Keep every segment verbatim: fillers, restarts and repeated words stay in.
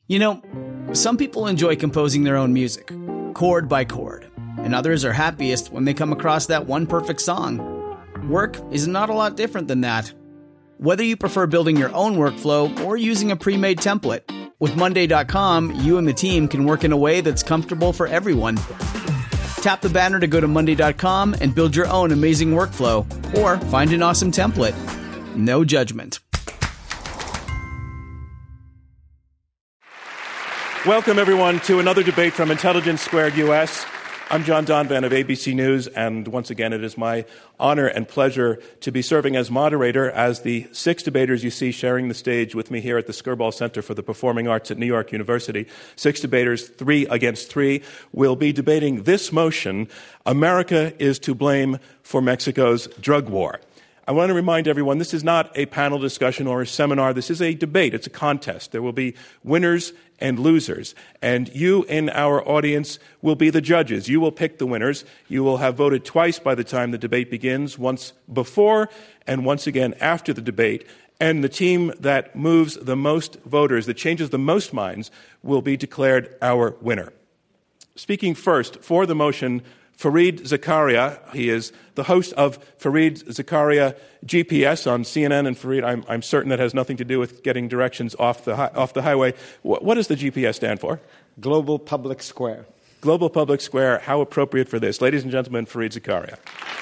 You know, some people enjoy composing their own music, chord by chord, and others are happiest when they come across that one perfect song. Work is not a lot different than that. Whether you prefer building your own workflow or using a pre-made template, with Monday dot com, you and the team can work in a way that's comfortable for everyone. Tap the banner to go to Monday dot com and build your own amazing workflow, or find an awesome template. No judgment. Welcome, everyone, to another debate from Intelligence Squared U S. I'm John Donvan of A B C News, and once again, it is my honor and pleasure to be serving as moderator as the six debaters you see sharing the stage with me here at the Skirball Center for the Performing Arts at New York University. Six debaters, three against three, will be debating this motion: America is to blame for Mexico's drug war. I want to remind everyone, this is not a panel discussion or a seminar. This is a debate. It's a contest. There will be winners and losers. And you in our audience will be the judges. You will pick the winners. You will have voted twice by the time the debate begins, once before and once again after the debate. And the team that moves the most voters, that changes the most minds, will be declared our winner. Speaking first for the motion, Fareed Zakaria. He is the host of Fareed Zakaria G P S on C N N. And Fareed, I'm, I'm certain that has nothing to do with getting directions off the hi- off the highway. What, what does the G P S stand for? Global Public Square. Global Public Square. How appropriate for this. Ladies and gentlemen, Fareed Zakaria.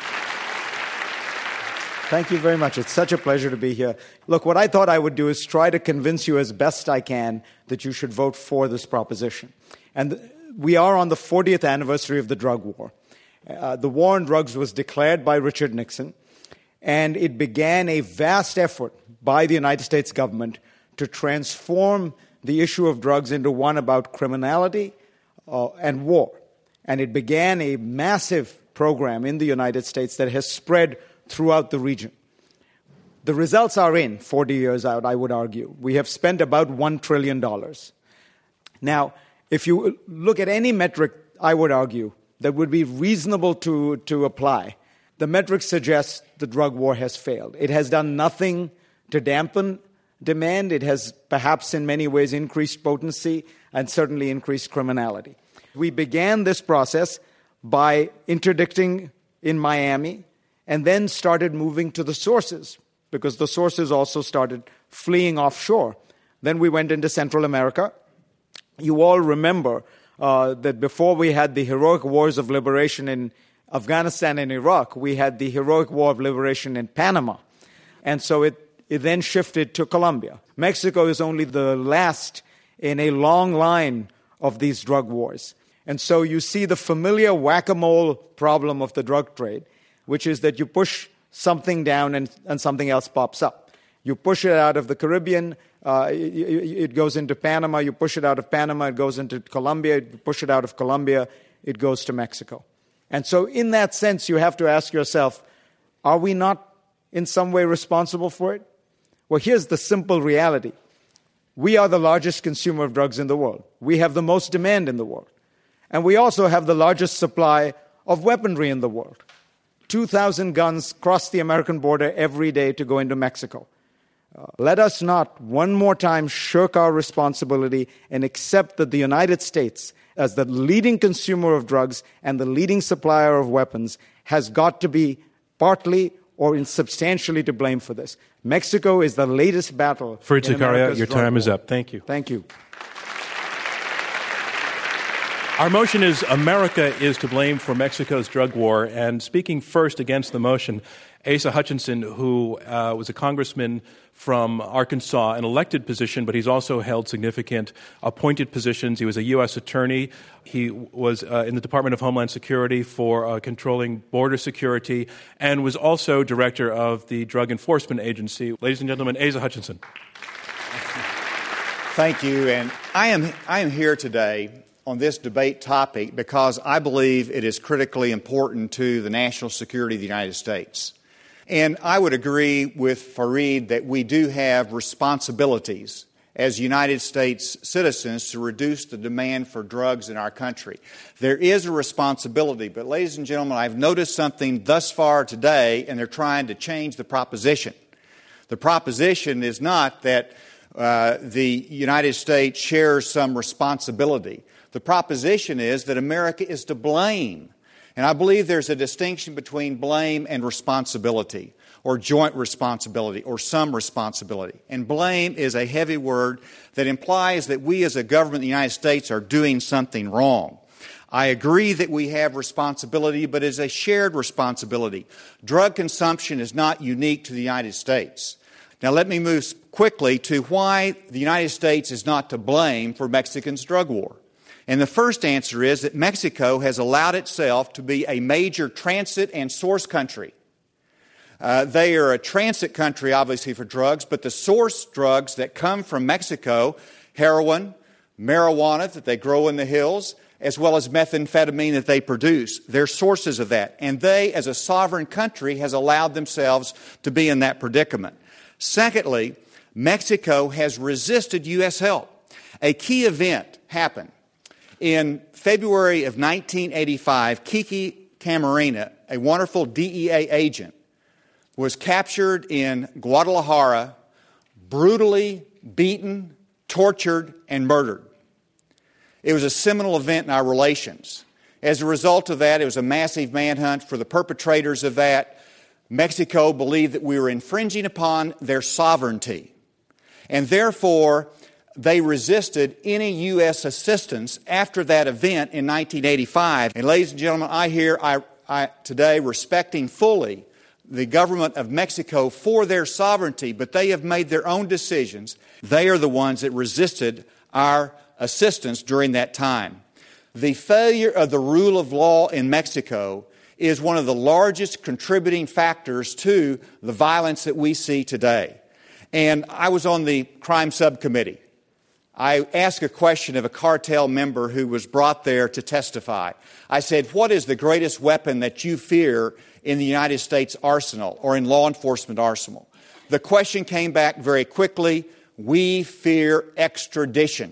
Thank you very much. It's such a pleasure to be here. Look, what I thought I would do is try to convince you as best I can that you should vote for this proposition. And th- we are on the fortieth anniversary of the drug war. Uh, the war on drugs was declared by Richard Nixon, and it began a vast effort by the United States government to transform the issue of drugs into one about criminality uh, and war. And it began a massive program in the United States that has spread throughout the region. The results are in forty years out, I would argue. We have spent about one trillion dollars. Now, if you look at any metric, I would argue, that would be reasonable to, to apply, the metrics suggest the drug war has failed. It has done nothing to dampen demand. It has perhaps in many ways increased potency and certainly increased criminality. We began this process by interdicting in Miami and then started moving to the sources, because the sources also started fleeing offshore. Then we went into Central America. You all remember Uh, that before we had the heroic wars of liberation in Afghanistan and Iraq, we had the heroic war of liberation in Panama. And so it, it then shifted to Colombia. Mexico is only the last in a long line of these drug wars. And so you see the familiar whack-a-mole problem of the drug trade, which is that you push something down and, and something else pops up. You push it out of the Caribbean, Uh, it, it goes into Panama. You push it out of Panama, it goes into Colombia. You push it out of Colombia, it goes to Mexico. And so in that sense, you have to ask yourself, are we not in some way responsible for it? Well, here's the simple reality. We are the largest consumer of drugs in the world. We have the most demand in the world. And we also have the largest supply of weaponry in the world. two thousand guns cross the American border every day to go into Mexico. Uh, let us not one more time shirk our responsibility and accept that the United States, as the leading consumer of drugs and the leading supplier of weapons, has got to be partly or in substantially to blame for this. Mexico is the latest battle. Fareed Zakaria, your time war. is up. Thank you. Thank you. Our motion is America is to blame for Mexico's drug war. And speaking first against the motion, Asa Hutchinson, who uh, was a congressman from Arkansas, an elected position, but he's also held significant appointed positions. He was a U S attorney. He was uh, in the Department of Homeland Security for uh, controlling border security, and was also director of the Drug Enforcement Agency. Ladies and gentlemen, Asa Hutchinson. Thank you. And I am I am here today on this debate topic because I believe it is critically important to the national security of the United States. And I would agree with Fareed that we do have responsibilities as United States citizens to reduce the demand for drugs in our country. There is a responsibility, but ladies and gentlemen, I've noticed something thus far today, and they're trying to change the proposition. The proposition is not that uh, the United States shares some responsibility. The proposition is that America is to blame. And I believe there's a distinction between blame and responsibility, or joint responsibility, or some responsibility. And blame is a heavy word that implies that we as a government in the United States are doing something wrong. I agree that we have responsibility, but it's a shared responsibility. Drug consumption is not unique to the United States. Now let me move quickly to why the United States is not to blame for Mexico's drug war. And the first answer is that Mexico has allowed itself to be a major transit and source country. Uh, they are a transit country, obviously, for drugs, but the source drugs that come from Mexico, heroin, marijuana that they grow in the hills, as well as methamphetamine that they produce, they're sources of that. And they, as a sovereign country, has allowed themselves to be in that predicament. Secondly, Mexico has resisted U S help. A key event happened. In February of nineteen eighty-five, Kiki Camarena, a wonderful D E A agent, was captured in Guadalajara, brutally beaten, tortured, and murdered. It was a seminal event in our relations. As a result of that, it was a massive manhunt for the perpetrators of that. Mexico believed that we were infringing upon their sovereignty, and therefore they resisted any U S assistance after that event in nineteen eighty-five. And ladies and gentlemen, I hear I, I, today respecting fully the government of Mexico for their sovereignty, but they have made their own decisions. They are the ones that resisted our assistance during that time. The failure of the rule of law in Mexico is one of the largest contributing factors to the violence that we see today. And I was on the crime subcommittee. I asked a question of a cartel member who was brought there to testify. I said, what is the greatest weapon that you fear in the United States arsenal or in law enforcement arsenal? The question came back very quickly. We fear extradition.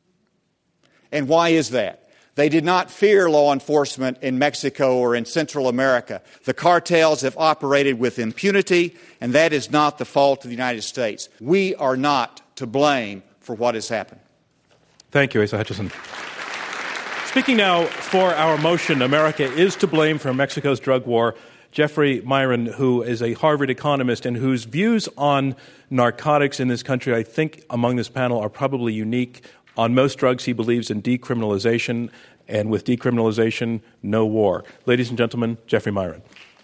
And why is that? They did not fear law enforcement in Mexico or in Central America. The cartels have operated with impunity, and that is not the fault of the United States. We are not to blame for what has happened. Thank you, Asa Hutchison. Speaking now for our motion, America is to blame for Mexico's drug war, Jeffrey Miron, who is a Harvard economist and whose views on narcotics in this country, I think, among this panel are probably unique. On most drugs, he believes in decriminalization, and with decriminalization, no war. Ladies and gentlemen, Jeffrey Miron.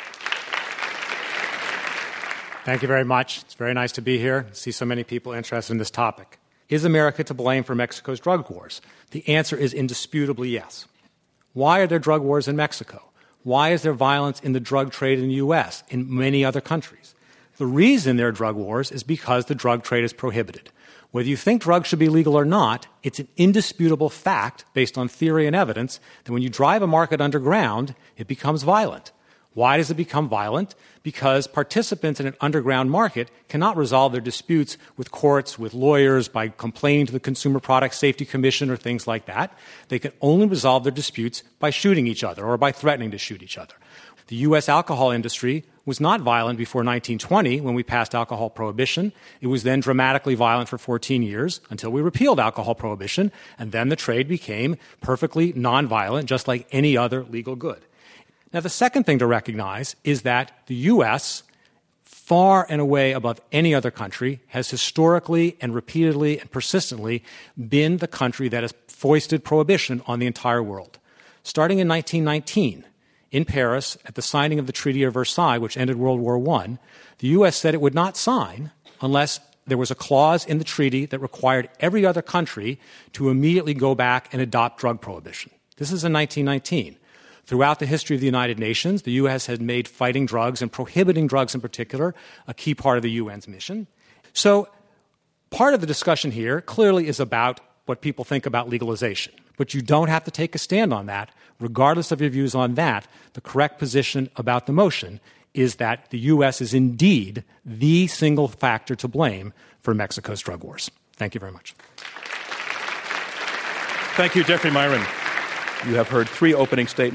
Thank you very much. It's very nice to be here, see so many people interested in this topic. Is America to blame for Mexico's drug wars? The answer is indisputably yes. Why are there drug wars in Mexico? Why is there violence in the drug trade in the U S, in many other countries? The reason there are drug wars is because the drug trade is prohibited. Whether you think drugs should be legal or not, it's an indisputable fact, based on theory and evidence, that when you drive a market underground, it becomes violent. Why does it become violent? Because participants in an underground market cannot resolve their disputes with courts, with lawyers, by complaining to the Consumer Product Safety Commission or things like that. They can only resolve their disputes by shooting each other or by threatening to shoot each other. The U S alcohol industry was not violent before nineteen twenty, when we passed alcohol prohibition. It was then dramatically violent for fourteen years until we repealed alcohol prohibition, and then the trade became perfectly nonviolent, just like any other legal good. Now, the second thing to recognize is that the U S, far and away above any other country, has historically and repeatedly and persistently been the country that has foisted prohibition on the entire world. Starting in nineteen nineteen, in Paris, at the signing of the Treaty of Versailles, which ended World War One, the U S said it would not sign unless there was a clause in the treaty that required every other country to immediately go back and adopt drug prohibition. This is in nineteen nineteen. Throughout the history of the United Nations, the U S has made fighting drugs and prohibiting drugs in particular a key part of the U N's mission. So part of the discussion here clearly is about what people think about legalization. But you don't have to take a stand on that. Regardless of your views on that, the correct position about the motion is that the U S is indeed the single factor to blame for Mexico's drug wars. Thank you very much. Thank you, Jeffrey Miron. You have heard three opening statements,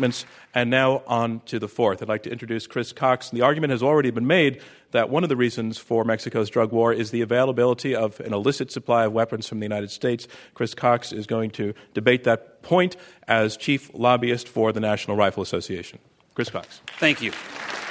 And now on to the fourth. I'd like to introduce Chris Cox. The argument has already been made that one of the reasons for Mexico's drug war is the availability of an illicit supply of weapons from the United States. Chris Cox is going to debate that point as chief lobbyist for the National Rifle Association. Chris Cox. Thank you.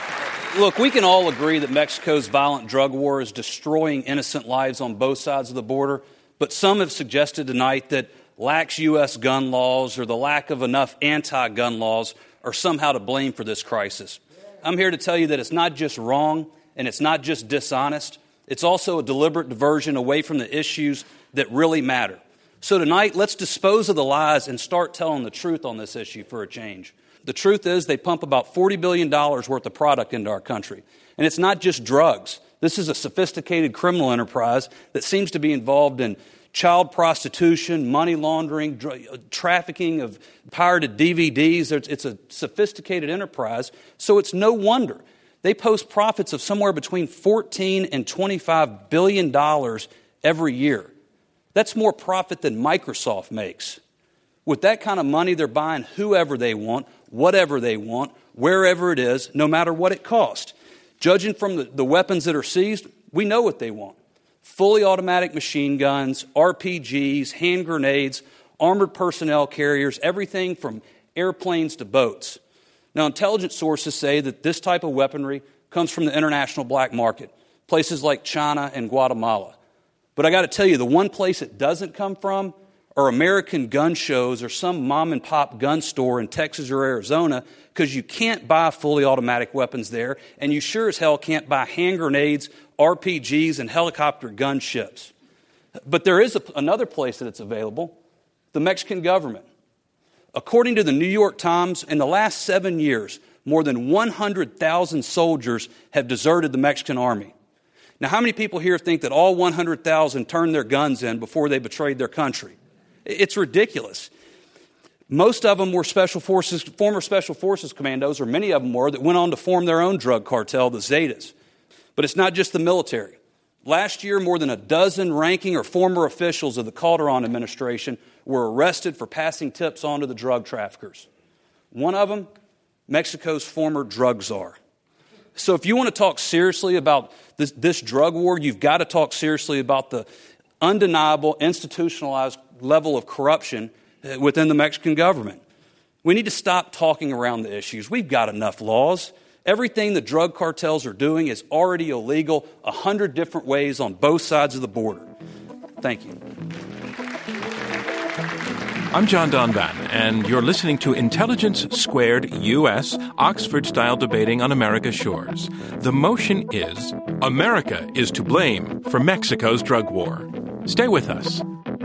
Look, we can all agree that Mexico's violent drug war is destroying innocent lives on both sides of the border, but some have suggested tonight that lax U S gun laws or the lack of enough anti-gun laws are somehow to blame for this crisis. I'm here to tell you that it's not just wrong and it's not just dishonest. It's also a deliberate diversion away from the issues that really matter. So tonight, let's dispose of the lies and start telling the truth on this issue for a change. The truth is they pump about forty billion dollars worth of product into our country. And it's not just drugs. This is a sophisticated criminal enterprise that seems to be involved in child prostitution, money laundering, dr- trafficking of pirated D V Ds. It's, it's a sophisticated enterprise, so it's no wonder. They post profits of somewhere between fourteen and twenty-five billion dollars every year. That's more profit than Microsoft makes. With that kind of money, they're buying whoever they want, whatever they want, wherever it is, no matter what it costs. Judging from the, the weapons that are seized, we know what they want. Fully automatic machine guns, R P Gs, hand grenades, armored personnel carriers, everything from airplanes to boats. Now, intelligence sources say that this type of weaponry comes from the international black market, places like China and Guatemala. But I got to tell you, the one place it doesn't come from are American gun shows or some mom-and-pop gun store in Texas or Arizona, because you can't buy fully automatic weapons there, and you sure as hell can't buy hand grenades, R P Gs, and helicopter gunships. But there is a, another place that it's available, the Mexican government. According to the New York Times, in the last seven years, more than one hundred thousand soldiers have deserted the Mexican army. Now, how many people here think that all one hundred thousand turned their guns in before they betrayed their country? It's ridiculous. Most of them were special forces, former special forces commandos, or many of them were, that went on to form their own drug cartel, the Zetas. But it's not just the military. Last year, more than a dozen ranking or former officials of the Calderon administration were arrested for passing tips on to the drug traffickers. One of them, Mexico's former drug czar. So if you want to talk seriously about this, this drug war, you've got to talk seriously about the undeniable, institutionalized level of corruption within the Mexican government. We need to stop talking around the issues. We've got enough laws. Everything the drug cartels are doing is already illegal a hundred different ways on both sides of the border. Thank you. I'm John Donvan, and you're listening to Intelligence Squared U S, Oxford-style debating on America's shores. The motion is, America is to blame for Mexico's drug war. Stay with us.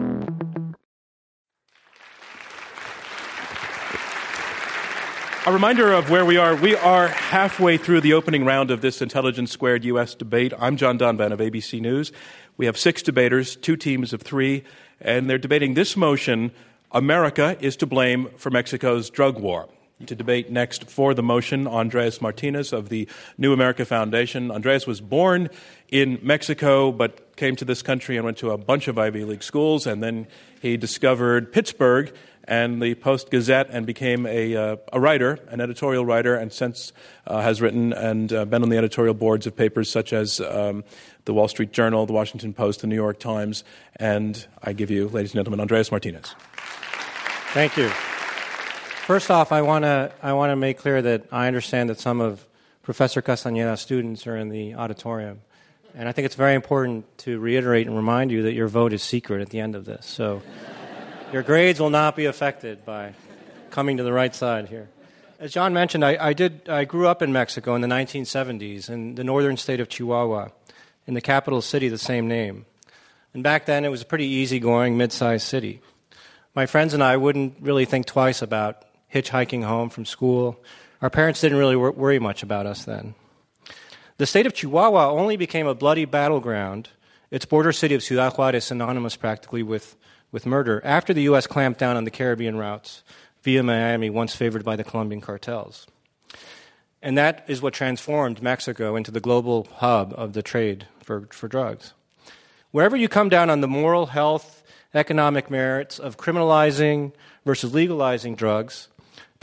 A reminder of where we are. We are halfway through the opening round of this Intelligence Squared U S debate. I'm John Donvan of A B C News. We have six debaters, two teams of three, and they're debating this motion, America is to blame for Mexico's drug war. To debate next for the motion, Andres Martinez of the New America Foundation. Andres was born in Mexico, but came to this country and went to a bunch of Ivy League schools, and then he discovered Pittsburgh and the Post-Gazette and became a, uh, a writer, an editorial writer, and since uh, has written and uh, been on the editorial boards of papers such as um, the Wall Street Journal, the Washington Post, the New York Times, and I give you, ladies and gentlemen, Andres Martinez. Thank you. First off, I want to I want to make clear that I understand that some of Professor Castañeda's students are in the auditorium, and I think it's very important to reiterate and remind you that your vote is secret at the end of this. So your grades will not be affected by coming to the right side here. As John mentioned, I, I did I grew up in Mexico in the nineteen seventies in the northern state of Chihuahua, in the capital city of the same name. And back then, it was a pretty easygoing, mid-sized city. My friends and I wouldn't really think twice about hitchhiking home from school. Our parents didn't really wor- worry much about us then. The state of Chihuahua only became a bloody battleground, its border city of Ciudad Juarez synonymous practically with, with murder, after the U S clamped down on the Caribbean routes via Miami, once favored by the Colombian cartels. And that is what transformed Mexico into the global hub of the trade for, for drugs. Wherever you come down on the moral, health, economic merits of criminalizing versus legalizing drugs,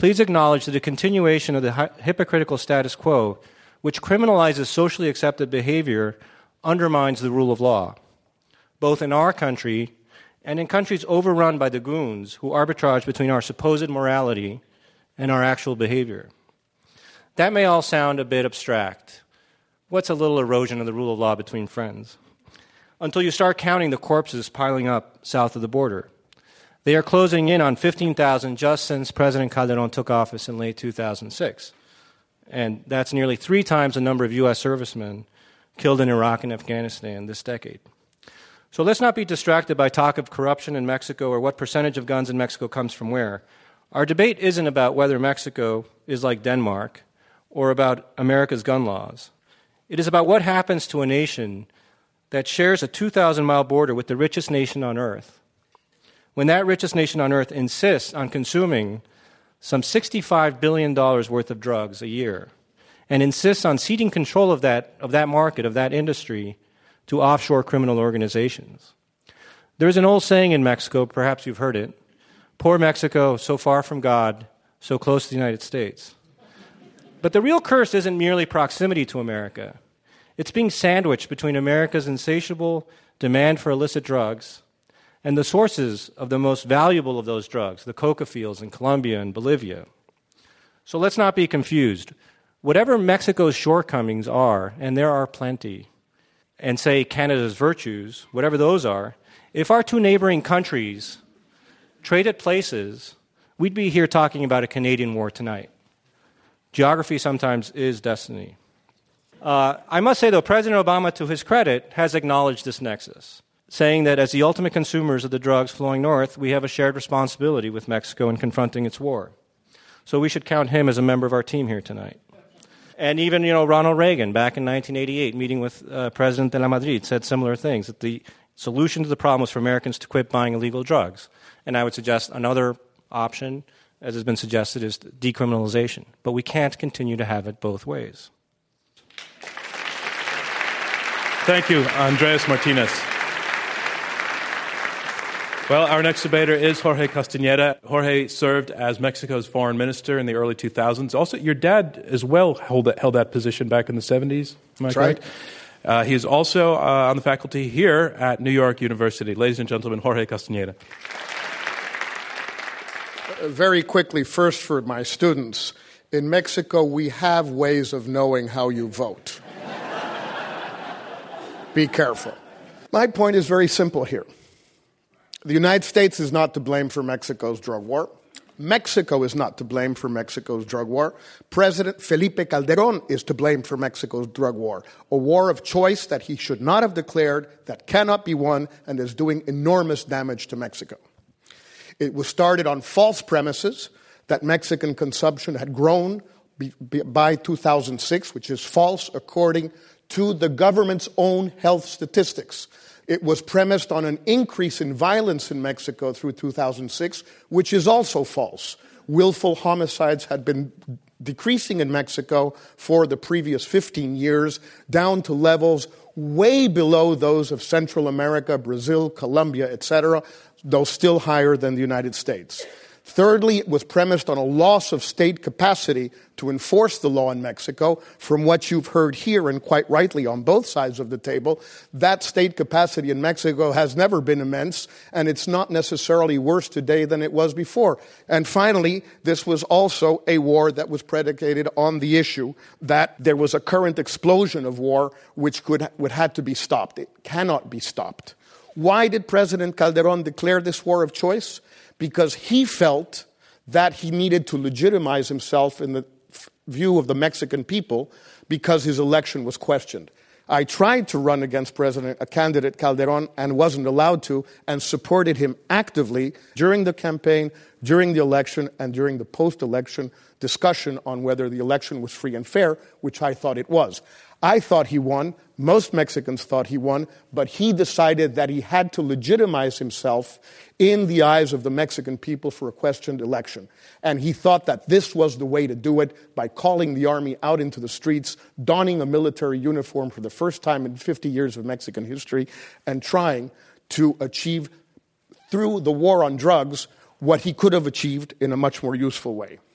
please acknowledge that a continuation of the hi- hypocritical status quo, which criminalizes socially accepted behavior, undermines the rule of law, both in our country and in countries overrun by the goons who arbitrage between our supposed morality and our actual behavior. That may all sound a bit abstract. What's a little erosion of the rule of law between friends? Until you start counting the corpses piling up south of the border. They are closing in on fifteen thousand just since President Calderon took office in late two thousand six. And that's nearly three times the number of U S servicemen killed in Iraq and Afghanistan this decade. So let's not be distracted by talk of corruption in Mexico or what percentage of guns in Mexico comes from where. Our debate isn't about whether Mexico is like Denmark or about America's gun laws. It is about what happens to a nation that shares a two thousand mile border with the richest nation on earth, when that richest nation on earth insists on consuming some sixty-five billion dollars worth of drugs a year and insists on ceding control of that, of that market, of that industry, to offshore criminal organizations. There's an old saying in Mexico, perhaps you've heard it, poor Mexico, so far from God, so close to the United States. But the real curse isn't merely proximity to America. It's being sandwiched between America's insatiable demand for illicit drugs and the sources of the most valuable of those drugs, the coca fields in Colombia and Bolivia. So let's not be confused. Whatever Mexico's shortcomings are, and there are plenty, and say Canada's virtues, whatever those are, if our two neighboring countries traded places, we'd be here talking about a Canadian war tonight. Geography sometimes is destiny. Uh, I must say, though, President Obama, to his credit, has acknowledged this nexus, saying that as the ultimate consumers of the drugs flowing north, we have a shared responsibility with Mexico in confronting its war. So we should count him as a member of our team here tonight. And even, you know, Ronald Reagan, back in nineteen eighty-eight, meeting with uh, President de la Madrid, said similar things, that the solution to the problem was for Americans to quit buying illegal drugs. And I would suggest another option, as has been suggested, is decriminalization. But we can't continue to have it both ways. Thank you, Andres Martinez. Well, our next debater is Jorge Castañeda. Jorge served as Mexico's foreign minister in the early two thousands. Also, your dad as well held that, held that position back in the seventies. Am I That's correct? right. Uh, he is also uh, on the faculty here at New York University. Ladies and gentlemen, Jorge Castañeda. Uh, very quickly, first for my students, in Mexico we have ways of knowing how you vote. Be careful. My point is very simple here. The United States is not to blame for Mexico's drug war. Mexico is not to blame for Mexico's drug war. President Felipe Calderón is to blame for Mexico's drug war, a war of choice that he should not have declared, that cannot be won, and is doing enormous damage to Mexico. It was started on false premises that Mexican consumption had grown by two thousand six, which is false according to the government's own health statistics. It was premised on an increase in violence in Mexico through two thousand six, which is also false. Willful homicides had been decreasing in Mexico for the previous fifteen years, down to levels way below those of Central America, Brazil, Colombia, et cetera, though still higher than the United States. Thirdly, it was premised on a loss of state capacity to enforce the law in Mexico. From what you've heard here, and quite rightly on both sides of the table, that state capacity in Mexico has never been immense, and it's not necessarily worse today than it was before. And finally, this was also a war that was predicated on the issue that there was a current explosion of war which could, would had to be stopped. It cannot be stopped. Why did President Calderón declare this war of choice? Because he felt that he needed to legitimize himself in the view of the Mexican people because his election was questioned. I tried to run against President, a candidate, Calderón, and wasn't allowed to, and supported him actively during the campaign, during the election, and during the post-election discussion on whether the election was free and fair, which I thought it was. I thought he won. Most Mexicans thought he won, but he decided that he had to legitimize himself in the eyes of the Mexican people for a questioned election. And he thought that this was the way to do it, by calling the army out into the streets, donning a military uniform for the first time in fifty years of Mexican history, and trying to achieve, through the war on drugs, what he could have achieved in a much more useful way.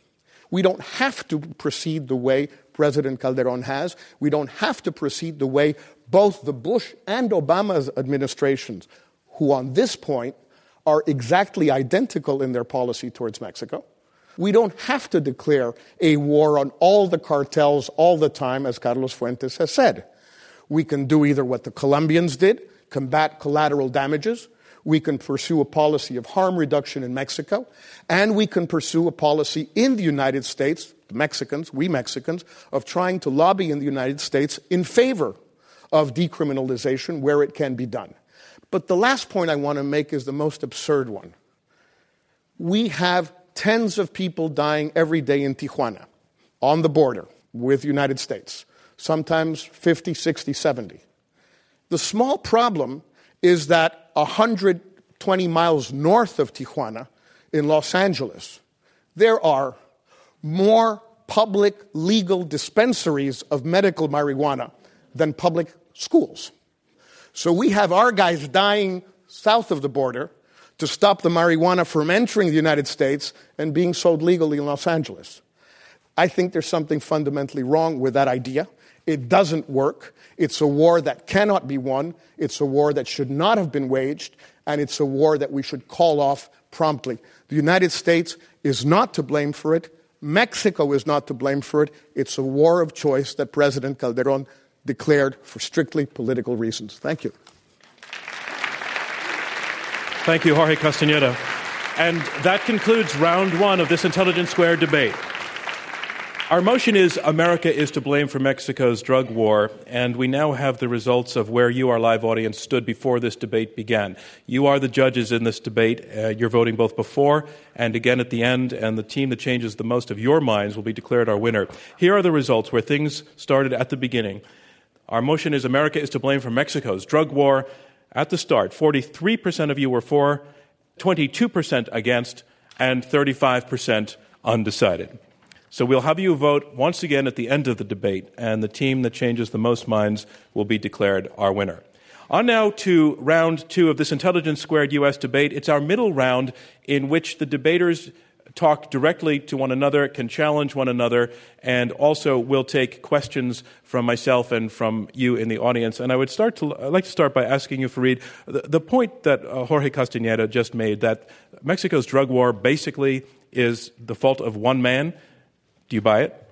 We don't have to proceed the way President Calderon has. We don't have to proceed the way both the Bush and Obama's administrations, who on this point are exactly identical in their policy towards Mexico. We don't have to declare a war on all the cartels all the time, as Carlos Fuentes has said. We can do either what the Colombians did, combat collateral damages. We can pursue a policy of harm reduction in Mexico. And we can pursue a policy in the United States, the Mexicans, we Mexicans, of trying to lobby in the United States in favor of decriminalization where it can be done. But the last point I want to make is the most absurd one. We have tens of people dying every day in Tijuana, on the border with the United States, sometimes fifty, sixty, seventy. The small problem is that one hundred twenty miles north of Tijuana, in Los Angeles, there are more public legal dispensaries of medical marijuana than public schools. So we have our guys dying south of the border to stop the marijuana from entering the United States and being sold legally in Los Angeles. I think there's something fundamentally wrong with that idea. It doesn't work. It's a war that cannot be won. It's a war that should not have been waged, and it's a war that we should call off promptly. The United States is not to blame for it. Mexico is not to blame for it. It's a war of choice that President Calderon declared for strictly political reasons. Thank you. Thank you, Jorge Castañeda. And that concludes round one of this Intelligence Squared debate. Our motion is America is to blame for Mexico's drug war, and we now have the results of where you, our live audience, stood before this debate began. You are the judges in this debate. Uh, you're voting both before and again at the end, and the team that changes the most of your minds will be declared our winner. Here are the results where things started at the beginning. Our motion is America is to blame for Mexico's drug war. At the start, forty-three percent of you were for, twenty-two percent against, and thirty-five percent undecided. So we'll have you vote once again at the end of the debate, and the team that changes the most minds will be declared our winner. On now to round two of this Intelligence Squared U S debate. It's our middle round in which the debaters talk directly to one another, can challenge one another, and also will take questions from myself and from you in the audience. And I would start to, I'd like to start by asking you, Fareed, the, the point that uh, Jorge Castañeda just made, that Mexico's drug war basically is the fault of one man. Do you buy it?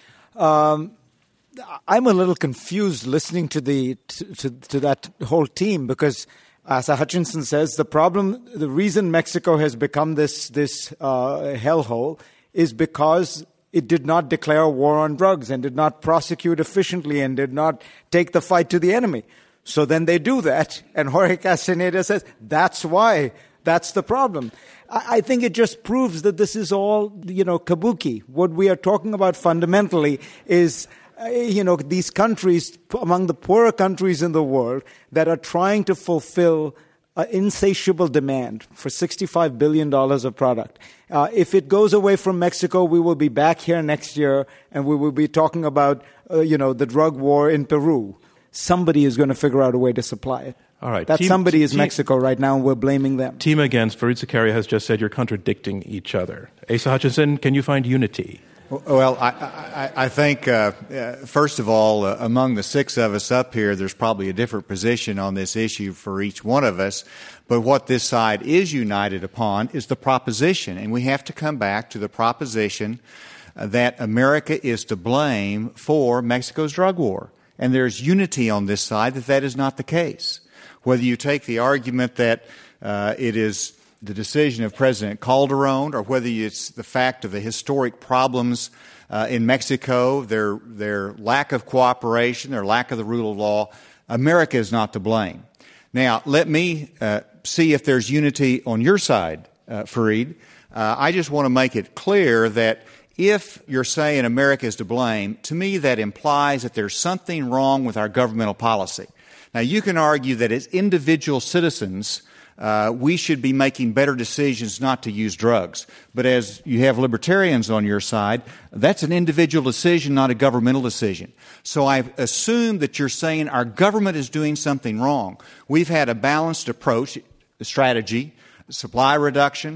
Um, I'm a little confused listening to the to, to, to that whole team because, as Hutchinson says, the problem, the reason Mexico has become this this uh, hellhole is because it did not declare a war on drugs and did not prosecute efficiently and did not take the fight to the enemy. So then they do that, and Jorge Castañeda says that's why. That's the problem. I think it just proves that this is all, you know, kabuki. What we are talking about fundamentally is, uh, you know, these countries, among the poorer countries in the world, that are trying to fulfill an insatiable demand for sixty-five billion dollars of product. Uh, if it goes away from Mexico, we will be back here next year, and we will be talking about, uh, you know, the drug war in Peru. Somebody is going to figure out a way to supply it. All right. That team, somebody is team, Mexico right now, and we're blaming them. Team against, Fareed Zakaria has just said you're contradicting each other. Asa Hutchinson, can you find unity? Well, I, I, I think, uh, uh, first of all, uh, among the six of us up here, there's probably a different position on this issue for each one of us. But what this side is united upon is the proposition. And we have to come back to the proposition uh, that America is to blame for Mexico's drug war. And there's unity on this side that that is not the case. Whether you take the argument that uh, it is the decision of President Calderon, or whether it's the fact of the historic problems uh, in Mexico, their their lack of cooperation, their lack of the rule of law, America is not to blame. Now, let me uh, see if there's unity on your side, uh, Fareed. Uh, I just want to make it clear that if you're saying America is to blame, to me that implies that there's something wrong with our governmental policy. Now, you can argue that as individual citizens, uh, we should be making better decisions not to use drugs. But as you have libertarians on your side, that's an individual decision, not a governmental decision. So I assume that you're saying our government is doing something wrong. We've had a balanced approach, strategy, supply reduction,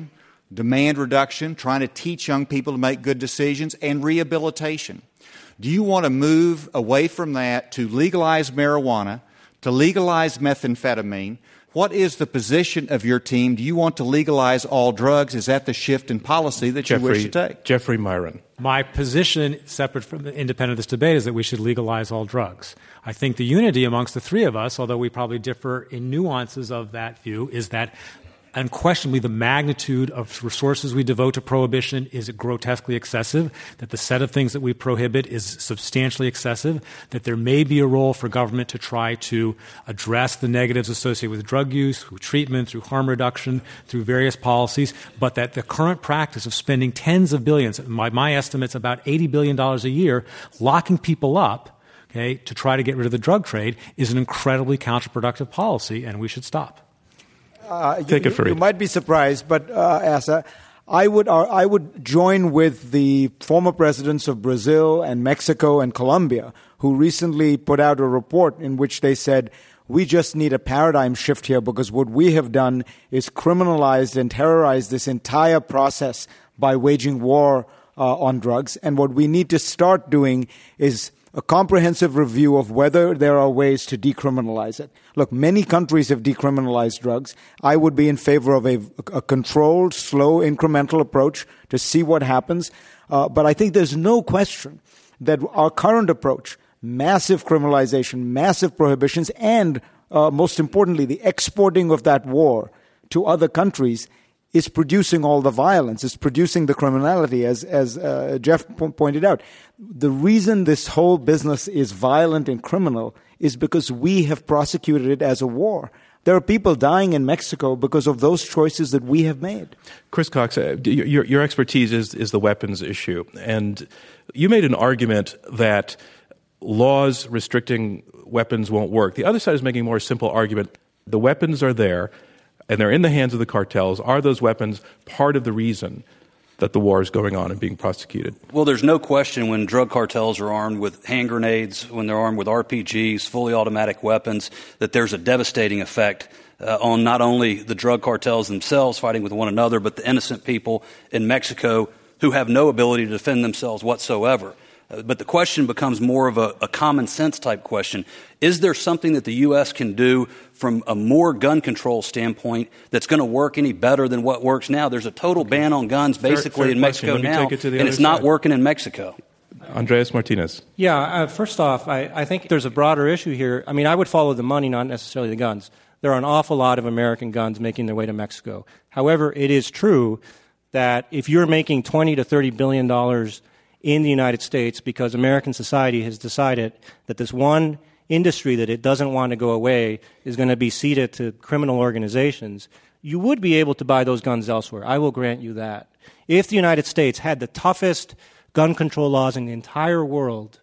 demand reduction, trying to teach young people to make good decisions, and rehabilitation. Do you want to move away from that to legalize marijuana, to legalize methamphetamine? What is the position of your team? Do you want to legalize all drugs? Is that the shift in policy that Jeffrey, you wish to take? Jeffrey Myron. My position, separate from independent of this debate, is that we should legalize all drugs. I think the unity amongst the three of us, although we probably differ in nuances of that view, is that unquestionably the magnitude of resources we devote to prohibition is grotesquely excessive, that the set of things that we prohibit is substantially excessive, that there may be a role for government to try to address the negatives associated with drug use, through treatment, through harm reduction, through various policies, but that the current practice of spending tens of billions, my, my estimate's about eighty billion dollars a year, locking people up, okay, to try to get rid of the drug trade is an incredibly counterproductive policy, and we should stop. Uh, Take you, it, Fareed. You might be surprised, but uh, Asa, I would uh, I would join with the former presidents of Brazil and Mexico and Colombia, who recently put out a report in which they said, we just need a paradigm shift here because what we have done is criminalized and terrorized this entire process by waging war uh, on drugs. And what we need to start doing is a comprehensive review of whether there are ways to decriminalize it. Look, many countries have decriminalized drugs. I would be in favor of a, a controlled, slow, incremental approach to see what happens. Uh, but I think there's no question that our current approach, massive criminalization, massive prohibitions, and uh, most importantly, the exporting of that war to other countries is producing all the violence, is producing the criminality, as as uh, Jeff po- pointed out. The reason this whole business is violent and criminal is because we have prosecuted it as a war. There are people dying in Mexico because of those choices that we have made. Chris Cox, uh, your, your expertise is, is the weapons issue. And you made an argument that laws restricting weapons won't work. The other side is making a more simple argument. The weapons are there, and they're in the hands of the cartels. Are those weapons part of the reason that the war is going on and being prosecuted? Well, there's no question when drug cartels are armed with hand grenades, when they're armed with R P Gs, fully automatic weapons, that there's a devastating effect uh, on not only the drug cartels themselves fighting with one another, but the innocent people in Mexico who have no ability to defend themselves whatsoever. Uh, but the question becomes more of a, a common sense type question. Is there something that the U S can do from a more gun control standpoint that's going to work any better than what works now? There's a total okay. ban on guns basically fair, fair in Mexico now, it and it's side. not working in Mexico. Andreas Martinez. Yeah, uh, first off, I, I think there's a broader issue here. I mean, I would follow the money, not necessarily the guns. There are an awful lot of American guns making their way to Mexico. However, it is true that if you're making twenty to thirty billion dollars in the United States because American society has decided that this one industry that it doesn't want to go away is going to be ceded to criminal organizations, you would be able to buy those guns elsewhere. I will grant you that. If the United States had the toughest gun control laws in the entire world,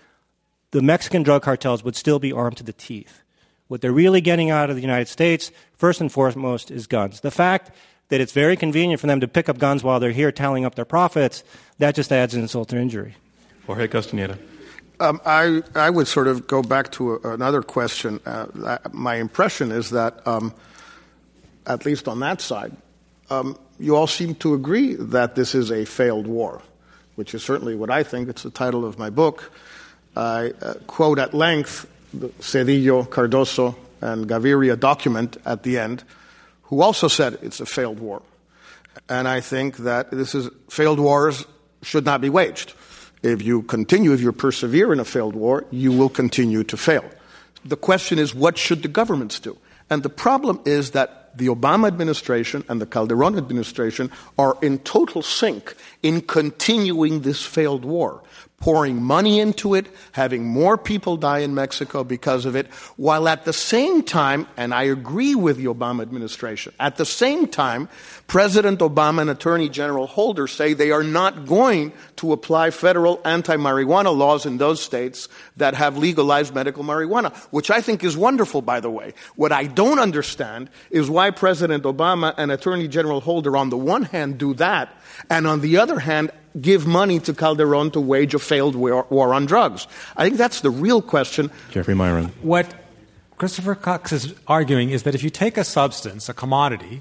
the Mexican drug cartels would still be armed to the teeth. What they're really getting out of the United States, first and foremost, is guns. The fact that it's very convenient for them to pick up guns while they're here tallying up their profits, that just adds insult to injury. Jorge Castañeda. Um, I, I would sort of go back to a, another question. Uh, my impression is that, um, at least on that side, um, you all seem to agree that this is a failed war, which is certainly what I think. It's the title of my book. I uh, quote at length the Cedillo, Cardoso, and Gaviria document at the end, who also said it's a failed war. And I think that this is failed wars should not be waged. If you continue, if you persevere in a failed war, you will continue to fail. The question is, what should the governments do? And the problem is that the Obama administration and the Calderon administration are in total sync in continuing this failed war, pouring money into it, having more people die in Mexico because of it, while at the same time, and I agree with the Obama administration, at the same time, President Obama and Attorney General Holder say they are not going to apply federal anti-marijuana laws in those states that have legalized medical marijuana, which I think is wonderful, by the way. What I don't understand is why President Obama and Attorney General Holder on the one hand do that, and on the other hand give money to Calderon to wage a failed war, war on drugs. I think that's the real question. Jeffrey Myron. What Christopher Cox is arguing is that if you take a substance, a commodity,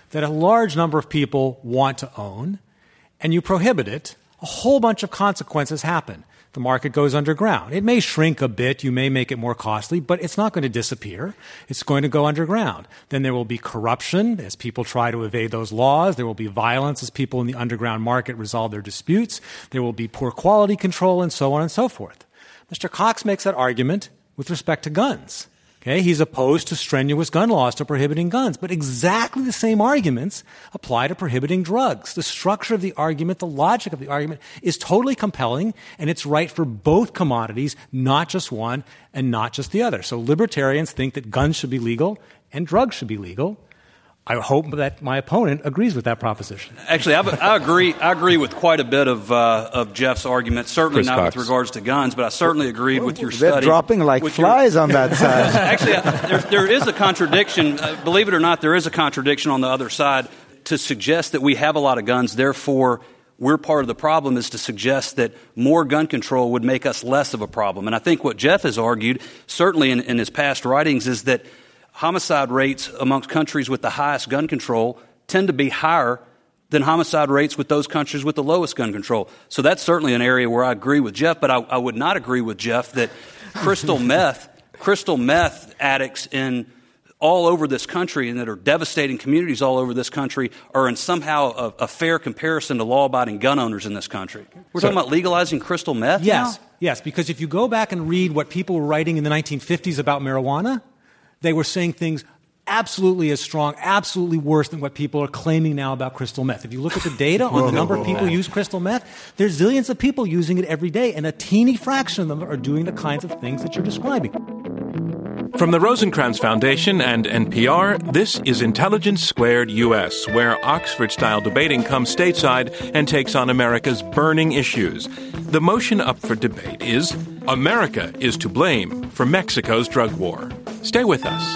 that a large number of people want to own, and you prohibit it, a whole bunch of consequences happen. The market goes underground. It may shrink a bit. You may make it more costly, but it's not going to disappear. It's going to go underground. Then there will be corruption as people try to evade those laws. There will be violence as people in the underground market resolve their disputes. There will be poor quality control and so on and so forth. Mister Cox makes that argument with respect to guns. Okay, he's opposed to strenuous gun laws, to prohibiting guns. But exactly the same arguments apply to prohibiting drugs. The structure of the argument, the logic of the argument is totally compelling, and it's right for both commodities, not just one and not just the other. So libertarians think that guns should be legal and drugs should be legal. I hope that my opponent agrees with that proposition. Actually, I, I agree. I agree with quite a bit of uh, of Jeff's argument. Certainly Chris not Cox. with regards to guns, but I certainly agreed with your They're study. dropping like flies your, on that side. Actually, I, there, there is a contradiction. Uh, believe it or not, there is a contradiction on the other side to suggest that we have a lot of guns. Therefore, we're part of the problem is to suggest that more gun control would make us less of a problem. And I think what Jeff has argued, certainly in, in his past writings, is that homicide rates amongst countries with the highest gun control tend to be higher than homicide rates with those countries with the lowest gun control. So that's certainly an area where I agree with Jeff, but I, I would not agree with Jeff that crystal meth, crystal meth addicts in all over this country and that are devastating communities all over this country are in somehow a, a fair comparison to law-abiding gun owners in this country. We're so, talking about legalizing crystal meth Yes, now? yes, because if you go back and read what people were writing in the nineteen fifties about marijuana, they were saying things absolutely as strong, absolutely worse than what people are claiming now about crystal meth. If you look at the data on the number of people who use crystal meth, there's zillions of people using it every day, and a teeny fraction of them are doing the kinds of things that you're describing. From the Rosencrantz Foundation and N P R, this is Intelligence Squared U S, where Oxford-style debating comes stateside and takes on America's burning issues. The motion up for debate is, America is to blame for Mexico's drug war. Stay with us.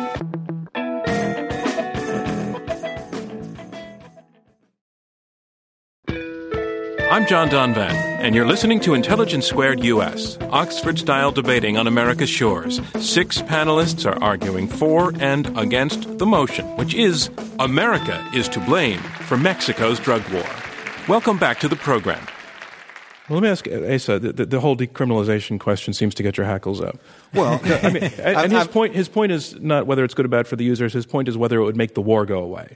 I'm John Donvan, and you're listening to Intelligence Squared U S, Oxford-style debating on America's shores. Six panelists are arguing for and against the motion, which is, America is to blame for Mexico's drug war. Welcome back to the program. Well, let me ask Asa, the, the, the whole decriminalization question seems to get your hackles up. Well, I mean, and, and his point, his point is not whether it's good or bad for the users. His point is whether it would make the war go away.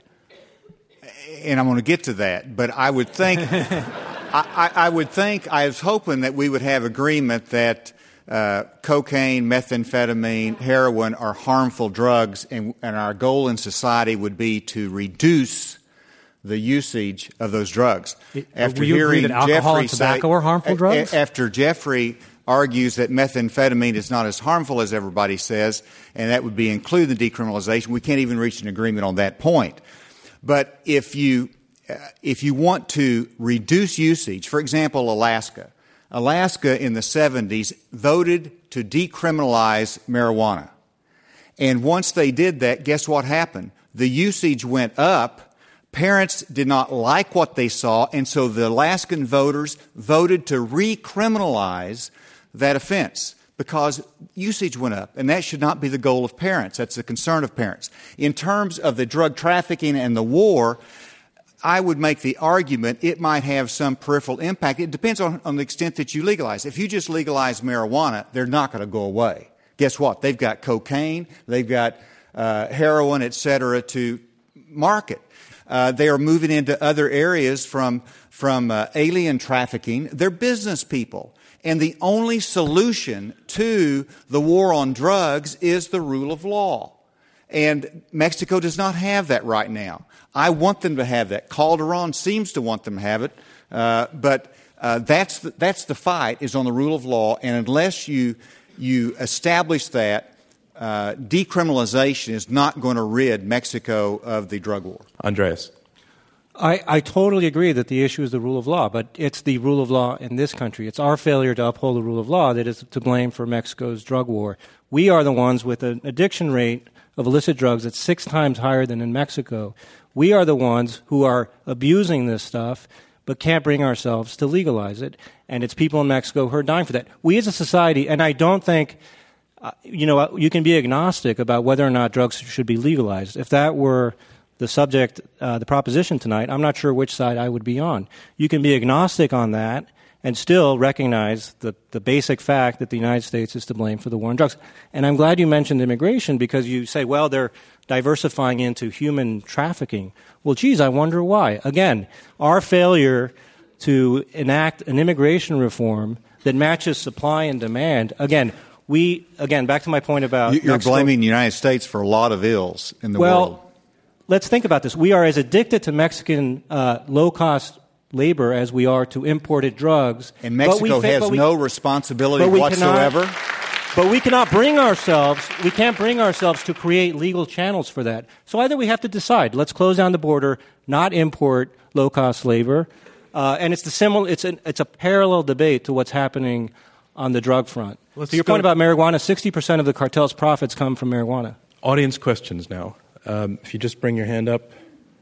And I'm going to get to that, but I would think, I, I, I would think, I was hoping that we would have agreement that uh, cocaine, methamphetamine, heroin are harmful drugs, and, and our goal in society would be to reduce the usage of those drugs. After Will you hearing agree that alcohol Jeffrey and tobacco say, are harmful drugs? A, after Jeffrey argues that methamphetamine is not as harmful as everybody says, and that would be include the decriminalization, we can't even reach an agreement on that point. But if you uh, if you want to reduce usage, for example, Alaska, Alaska in the seventies voted to decriminalize marijuana. And once they did that, guess what happened? The usage went up. Parents did not like what they saw, and so the Alaskan voters voted to recriminalize that offense because usage went up, and that should not be the goal of parents. That's the concern of parents. In terms of the drug trafficking and the war, I would make the argument it might have some peripheral impact. It depends on, on the extent that you legalize. If you just legalize marijuana, they're not going to go away. Guess what? They've got cocaine, they've got uh, heroin, et cetera, to market. Uh, they are moving into other areas from from uh, alien trafficking. They're business people. And the only solution to the war on drugs is the rule of law. And Mexico does not have that right now. I want them to have that. Calderon seems to want them to have it. Uh, but uh, that's, the, that's the fight, is on the rule of law. And unless you, you establish that, Uh, decriminalization is not going to rid Mexico of the drug war. Andreas. I, I totally agree that the issue is the rule of law, but it's the rule of law in this country. It's our failure to uphold the rule of law that is to blame for Mexico's drug war. We are the ones with an addiction rate of illicit drugs that's six times higher than in Mexico. We are the ones who are abusing this stuff but can't bring ourselves to legalize it, and it's people in Mexico who are dying for that. We as a society, and I don't think... Uh, you know, you can be agnostic about whether or not drugs should be legalized. If that were the subject, uh, the proposition tonight, I'm not sure which side I would be on. You can be agnostic on that and still recognize the, the basic fact that the United States is to blame for the war on drugs. And I'm glad you mentioned immigration because you say, well, they're diversifying into human trafficking. Well, geez, I wonder why. Again, our failure to enact an immigration reform that matches supply and demand, again, we, again, back to my point about You're Mexico. blaming the United States for a lot of ills in the well, world. Well, let's think about this. We are as addicted to Mexican uh, low-cost labor as we are to imported drugs. And Mexico fa- has we, no responsibility we whatsoever. Cannot, but we cannot bring ourselves, we can't bring ourselves to create legal channels for that. So either we have to decide, let's close down the border, not import low-cost labor. Uh, and it's the similar, it's an, it's a parallel debate to what's happening on the drug front. Let's to your go. point about marijuana, sixty percent of the cartel's profits come from marijuana. Audience questions now. Um, if you just bring your hand up.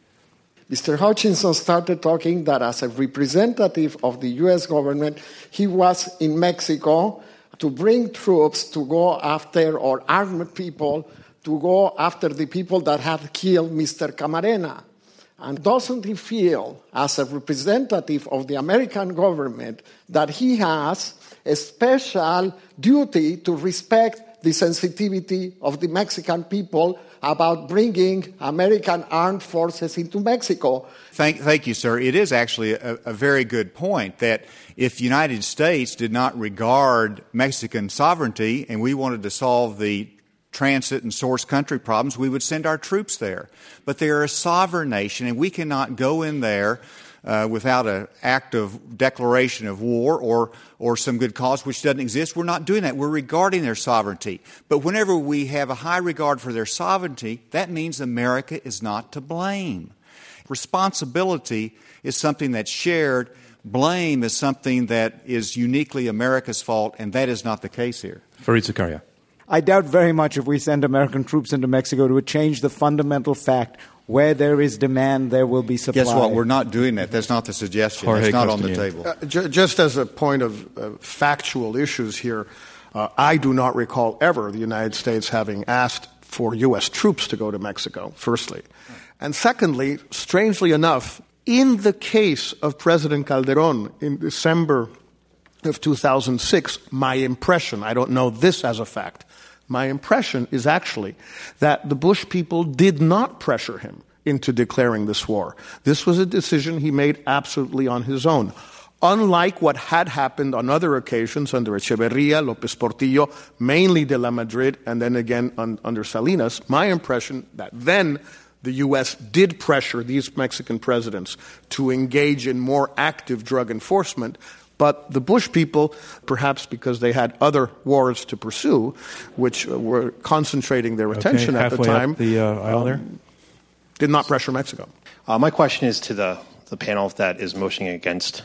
Mister Hutchinson started talking that as a representative of the U S government, he was in Mexico to bring troops to go after, or arm people to go after the people that had killed Mister Camarena. And doesn't he feel, as a representative of the American government, that he has a special duty to respect the sensitivity of the Mexican people about bringing American armed forces into Mexico? Thank, thank you, sir. It is actually a, a very good point that if the United States did not regard Mexican sovereignty and we wanted to solve the transit and source country problems, we would send our troops there. But they are a sovereign nation, and we cannot go in there uh, without an act of declaration of war or or some good cause which doesn't exist. We're not doing that. We're regarding their sovereignty. But whenever we have a high regard for their sovereignty, that means America is not to blame. Responsibility is something that's shared. Blame is something that is uniquely America's fault, and that is not the case here. Fareed Zakaria. I doubt very much if we send American troops into Mexico, it would change the fundamental fact where there is demand, there will be supply. Guess what? We're not doing that. That's not the suggestion. Jorge It's not on the Castañeda. table. Uh, j- just as a point of uh, factual issues here, uh, I do not recall ever the United States having asked for U S troops to go to Mexico, firstly. And secondly, strangely enough, in the case of President Calderón in December of two thousand six, my impression, I don't know this as a fact, my impression is actually that the Bush people did not pressure him into declaring this war. This was a decision he made absolutely on his own. Unlike what had happened on other occasions under Echeverría, López Portillo, mainly de la Madrid, and then again un, under Salinas, my impression that then the U S did pressure these Mexican presidents to engage in more active drug enforcement. But the Bush people, perhaps because they had other wars to pursue, which uh, were concentrating their attention okay, at the halfway time, up the uh, aisle um, there. did not pressure Mexico. Uh, my question is to the, the panel that is motioning against.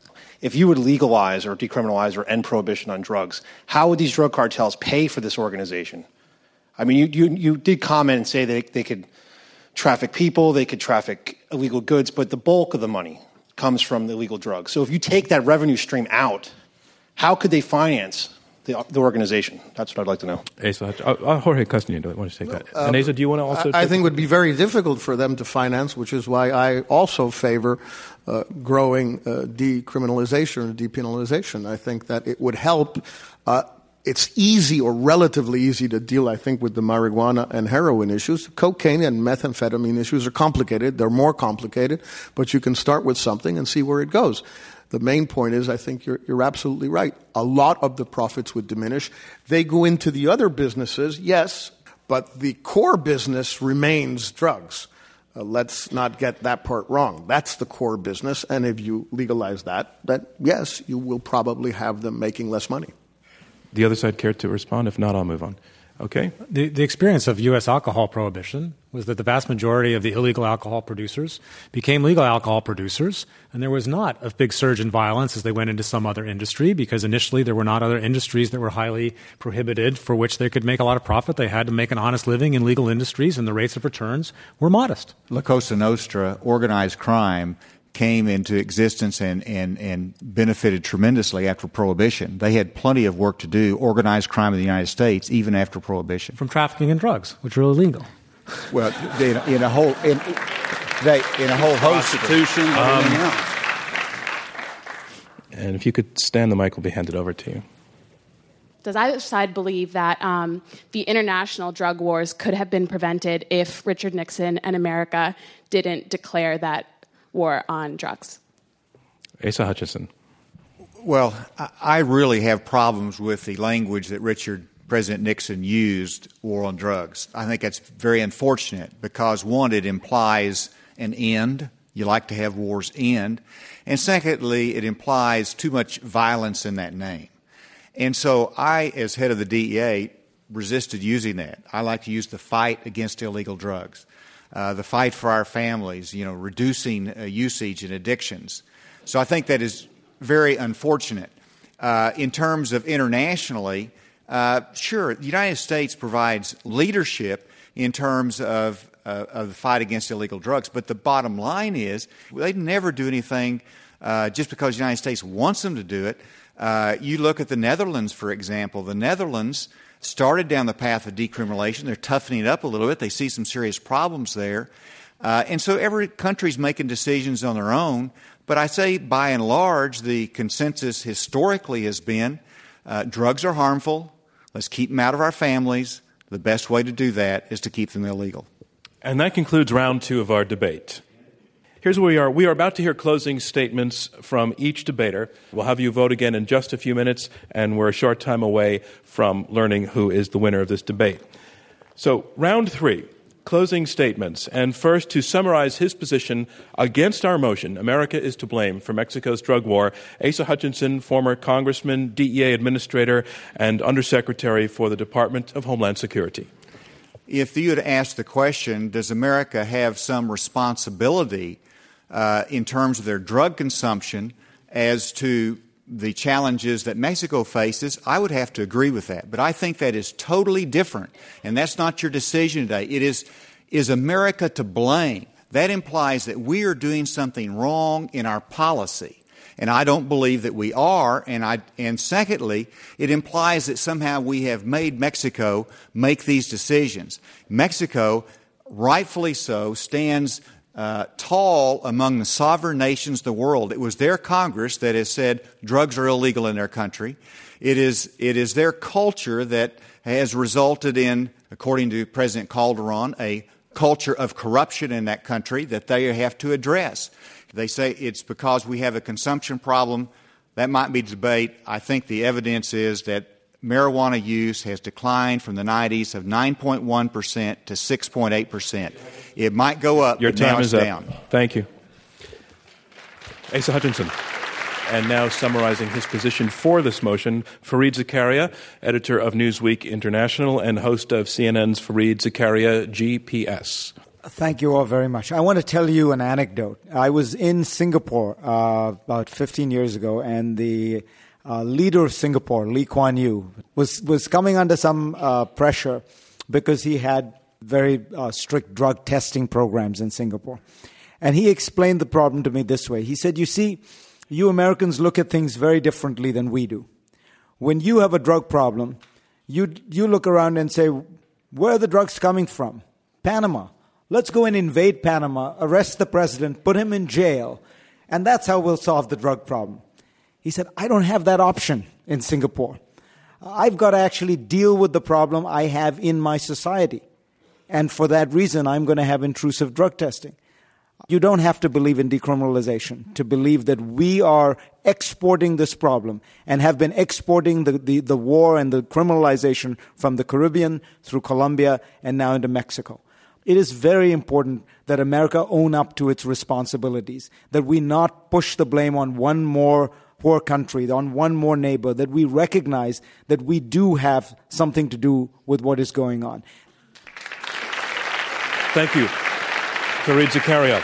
If you would legalize or decriminalize or end prohibition on drugs, how would these drug cartels pay for this organization? I mean, you, you, you did comment and say that they could traffic people, they could traffic illegal goods, but the bulk of the money comes from the illegal drugs. So if you take that revenue stream out, how could they finance the, the organization? That's what I'd like to know. Asa, uh, uh, Jorge Castañeda, want to take that. Um, and Asa, do you want to also? I, I take think it would be very difficult for them to finance, which is why I also favor uh, growing uh, decriminalization or depenalization. I think that it would help. Uh, It's easy or relatively easy to deal, I think, with the marijuana and heroin issues. Cocaine and methamphetamine issues are complicated. They're more complicated, but you can start with something and see where it goes. The main point is, I think you're, you're absolutely right. A lot of the profits would diminish. They go into the other businesses, yes, but the core business remains drugs. Uh, let's not get that part wrong. That's the core business, and if you legalize that, then yes, you will probably have them making less money. The other side care to respond? If not, I'll move on. Okay. The, the experience of U S alcohol prohibition was that the vast majority of the illegal alcohol producers became legal alcohol producers, and there was not a big surge in violence as they went into some other industry, because initially there were not other industries that were highly prohibited for which they could make a lot of profit. They had to make an honest living in legal industries, and the rates of returns were modest. La Cosa Nostra, organized crime, came into existence and, and, and benefited tremendously after Prohibition. They had plenty of work to do, organized crime in the United States, even after Prohibition. From trafficking in drugs, which are illegal. Well, in, in a whole in, they, in a whole host prostitution, and everything Um, else. And if you could stand, the mic will be handed over to you. Does either side believe that um, the international drug wars could have been prevented if Richard Nixon and America didn't declare that war on drugs? Asa Hutchinson. Well, I really have problems with the language that Richard President Nixon used, war on drugs. I think that's very unfortunate because, one, it implies an end. You like to have wars end. And secondly, it implies too much violence in that name. And so I, as head of the D E A, resisted using that. I like to use the fight against illegal drugs, uh, the fight for our families, you know, reducing uh, usage and addictions. So I think that is very unfortunate. Uh, in terms of internationally, uh, sure, the United States provides leadership in terms of Uh, of the fight against illegal drugs. But the bottom line is they never do anything uh, just because the United States wants them to do it. Uh, you look at the Netherlands, for example. The Netherlands started down the path of decriminalization. They're toughening it up a little bit. They see some serious problems there. Uh, and so every country's making decisions on their own. But I say by and large, the consensus historically has been uh, drugs are harmful. Let's keep them out of our families. The best way to do that is to keep them illegal. And that concludes round two of our debate. Here's where we are. We are about to hear closing statements from each debater. We'll have you vote again in just a few minutes, and we're a short time away from learning who is the winner of this debate. So, round three, closing statements. And first, to summarize his position against our motion, America is to blame for Mexico's drug war, Asa Hutchinson, former congressman, D E A administrator, and undersecretary for the Department of Homeland Security. If you had asked the question, does America have some responsibility uh, in terms of their drug consumption as to the challenges that Mexico faces, I would have to agree with that. But I think that is totally different, and that's not your decision today. It is, is America to blame? That implies that we are doing something wrong in our policy. And I don't believe that we are. And, I, and secondly, it implies that somehow we have made Mexico make these decisions. Mexico, rightfully so, stands uh, tall among the sovereign nations of the world. It was their Congress that has said drugs are illegal in their country. It is, it is their culture that has resulted in, according to President Calderon, a culture of corruption in that country that they have to address. They say it's because we have a consumption problem. That might be debate. I think the evidence is that marijuana use has declined from the nineties of nine point one percent to six point eight percent. It might go up, Your but time now is it's up. down. Thank you. Asa Hutchinson. And now summarizing his position for this motion, Fareed Zakaria, editor of Newsweek International and host of C N N's Fareed Zakaria G P S. Thank you all very much. I want to tell you an anecdote. I was in Singapore uh, about fifteen years ago, and the uh, leader of Singapore, Lee Kuan Yew, was, was coming under some uh, pressure because he had very uh, strict drug testing programs in Singapore. And he explained the problem to me this way. He said, you see, you Americans look at things very differently than we do. When you have a drug problem, you you look around and say, where are the drugs coming from? Panama. Let's go and invade Panama, arrest the president, put him in jail, and that's how we'll solve the drug problem. He said, I don't have that option in Singapore. I've got to actually deal with the problem I have in my society. And for that reason, I'm going to have intrusive drug testing. You don't have to believe in decriminalization to believe that we are exporting this problem and have been exporting the, the, the war and the criminalization from the Caribbean through Colombia and now into Mexico. It is very important that America own up to its responsibilities, that we not push the blame on one more poor country, on one more neighbor, that we recognize that we do have something to do with what is going on. Thank you. Fareed Zakaria.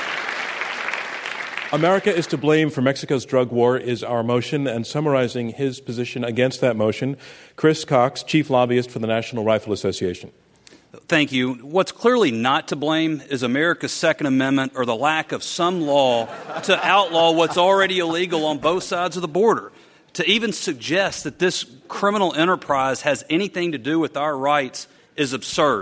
America is to blame for Mexico's drug war is our motion, and summarizing his position against that motion, Chris Cox, chief lobbyist for the National Rifle Association. Thank you. What's clearly not to blame is America's Second Amendment or the lack of some law to outlaw what's already illegal on both sides of the border. To even suggest that this criminal enterprise has anything to do with our rights is absurd.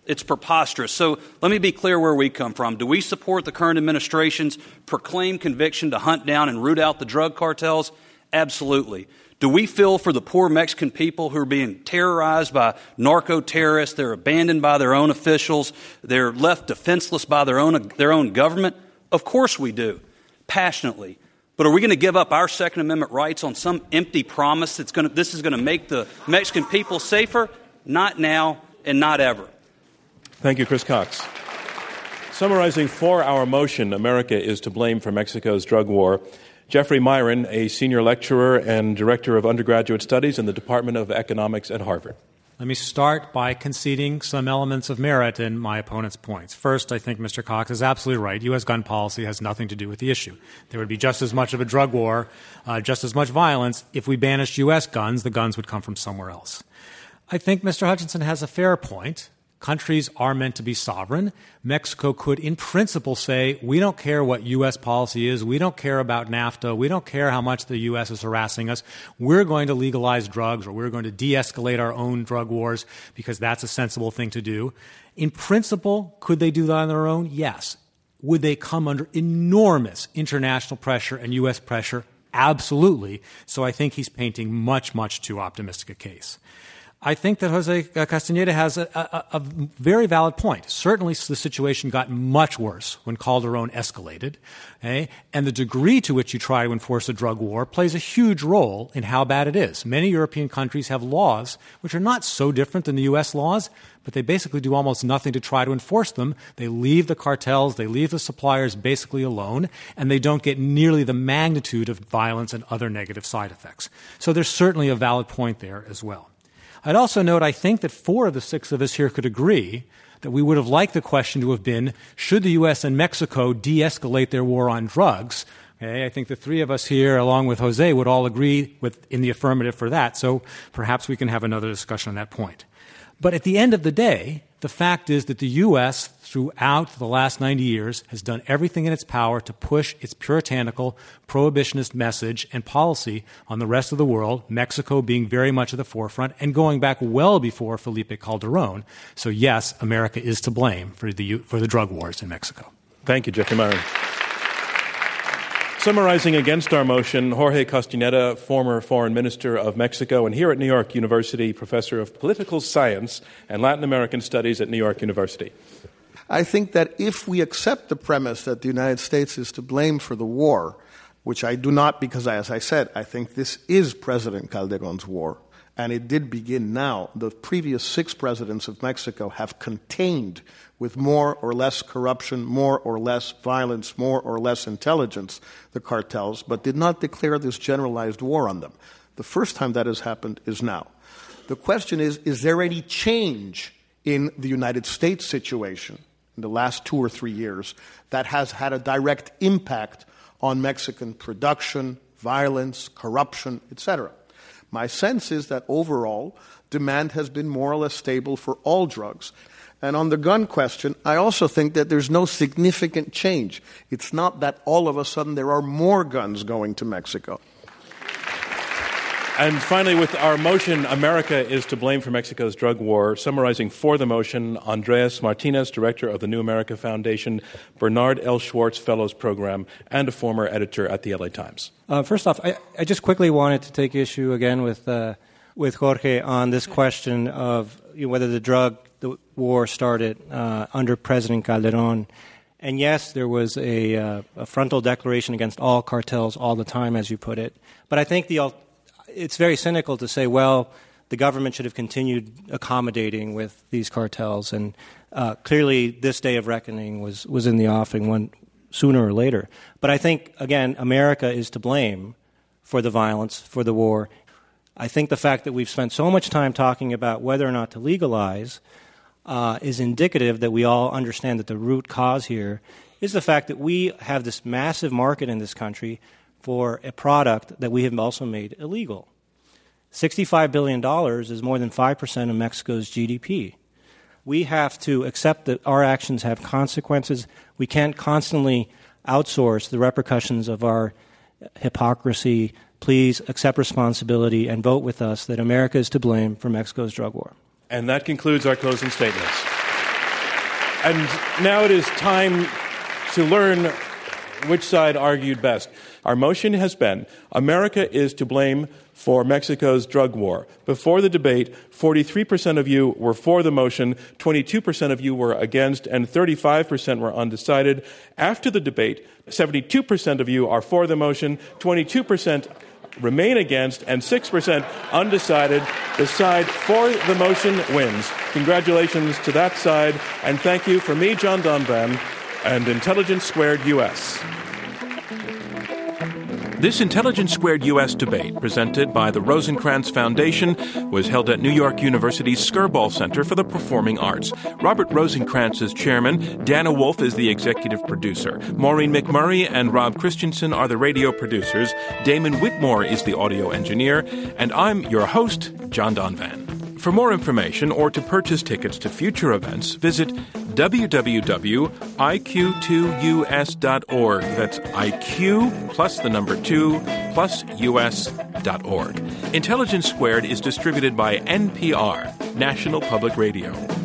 It's preposterous. So let me be clear where we come from. Do we support the current administration's proclaimed conviction to hunt down and root out the drug cartels? Absolutely. Do we feel for the poor Mexican people who are being terrorized by narco-terrorists? They're abandoned by their own officials. They're left defenseless by their own, their own government? Of course we do, passionately. But are we going to give up our Second Amendment rights on some empty promise that's going to, this is going to make the Mexican people safer? Not now and not ever. Thank you, Chris Cox. Summarizing for our motion, America is to blame for Mexico's drug war, Jeffrey Myron, a senior lecturer and director of undergraduate studies in the Department of Economics at Harvard. Let me start by conceding some elements of merit in my opponent's points. First, I think Mister Cox is absolutely right. U S gun policy has nothing to do with the issue. There would be just as much of a drug war, uh, just as much violence. If we banished U S guns, the guns would come from somewhere else. I think Mister Hutchinson has a fair point. Countries are meant to be sovereign. Mexico could, in principle, say, we don't care what U S policy is. We don't care about NAFTA. We don't care how much the U S is harassing us. We're going to legalize drugs, or we're going to de-escalate our own drug wars because that's a sensible thing to do. In principle, could they do that on their own? Yes. Would they come under enormous international pressure and U S pressure? Absolutely. So I think he's painting much, much too optimistic a case. I think that Jose Castañeda has a, a, a very valid point. Certainly the situation got much worse when Calderon escalated, okay? And the degree to which you try to enforce a drug war plays a huge role in how bad it is. Many European countries have laws which are not so different than the U S laws, but they basically do almost nothing to try to enforce them. They leave the cartels, they leave the suppliers basically alone, and they don't get nearly the magnitude of violence and other negative side effects. So there's certainly a valid point there as well. I'd also note I think that four of the six of us here could agree that we would have liked the question to have been, should the U S and Mexico de-escalate their war on drugs? Okay, I think the three of us here, along with Jose, would all agree with in the affirmative for that, so perhaps we can have another discussion on that point. But at the end of the day, the fact is that the U S, throughout the last ninety years, has done everything in its power to push its puritanical, prohibitionist message and policy on the rest of the world, Mexico being very much at the forefront and going back well before Felipe Calderon. So yes, America is to blame for the, for the drug wars in Mexico. Thank you, Jeffrey Myron. Summarizing against our motion, Jorge Castañeda, former foreign minister of Mexico and here at New York University, professor of political science and Latin American studies at New York University. I think that if we accept the premise that the United States is to blame for the war, which I do not because, as I said, I think this is President Calderon's war, and it did begin now. The previous six presidents of Mexico have contained with more or less corruption, more or less violence, more or less intelligence, the cartels, but did not declare this generalized war on them. The first time that has happened is now. The question is, is there any change in the United States situation in the last two or three years that has had a direct impact on Mexican production, violence, corruption, et cetera? My sense is that overall, demand has been more or less stable for all drugs. And on the gun question, I also think that there's no significant change. It's not that all of a sudden there are more guns going to Mexico. And finally, with our motion, America is to blame for Mexico's drug war, summarizing for the motion, Andreas Martinez, director of the New America Foundation, Bernard L. Schwartz Fellows Program, and a former editor at the L A Times. Uh, first off, I, I just quickly wanted to take issue again with uh, with Jorge on this question of you know, whether the drug the war started uh, under President Calderon. And yes, there was a, uh, a frontal declaration against all cartels all the time, as you put it. But I think the it's very cynical to say, well, the government should have continued accommodating with these cartels. And uh, clearly this day of reckoning was, was in the offing one, sooner or later. But I think, again, America is to blame for the violence, for the war. I think the fact that we've spent so much time talking about whether or not to legalize uh, is indicative that we all understand that the root cause here is the fact that we have this massive market in this country for a product that we have also made illegal. sixty-five billion dollars is more than five percent of Mexico's G D P. We have to accept that our actions have consequences. We can't constantly outsource the repercussions of our hypocrisy. Please accept responsibility and vote with us that America is to blame for Mexico's drug war. And that concludes our closing statements. And now it is time to learn which side argued best. Our motion has been, America is to blame for Mexico's drug war. Before the debate, forty-three percent of you were for the motion, twenty-two percent of you were against, and thirty-five percent were undecided. After the debate, seventy-two percent of you are for the motion, twenty-two percent remain against, and six percent undecided. The side for the motion wins. Congratulations to that side, and thank you from me, John Donvan, and Intelligence Squared U S. This Intelligence Squared U S debate, presented by the Rosencrantz Foundation, was held at New York University's Skirball Center for the Performing Arts. Robert Rosencrantz is chairman. Dana Wolf is the executive producer. Maureen McMurray and Rob Christensen are the radio producers. Damon Whitmore is the audio engineer. And I'm your host, John Donvan. For more information or to purchase tickets to future events, visit w w w dot i q two u s dot org. That's I Q plus the number two plus U S dot org. Intelligence Squared is distributed by N P R, National Public Radio.